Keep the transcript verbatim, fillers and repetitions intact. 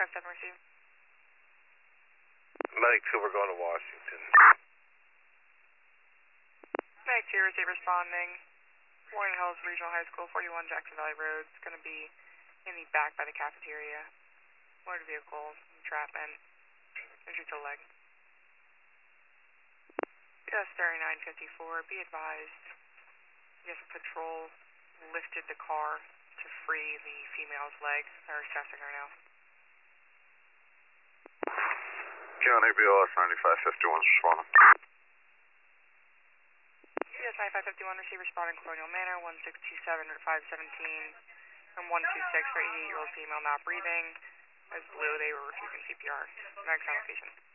five seven receive. Medic two, we're going to Washington. Medic two, receive responding. Warren Hills Regional High School, forty-one Jackson Valley Road. It's going to be in the back by the cafeteria. Motor vehicle, entrapment, injury to the leg. Yes, thirty-nine fifty-four, be advised. Yes, patrol lifted the car to free the female's leg. They're assessing her now. County B L S ninety-five fifty-one responding. Yes, ninety-five fifty-one, receive responding Colonial Manor, one six two seven or five seventeen, and one two six for eighty-eight-year-old female not breathing. As blue, they were refusing C P R. Next on location.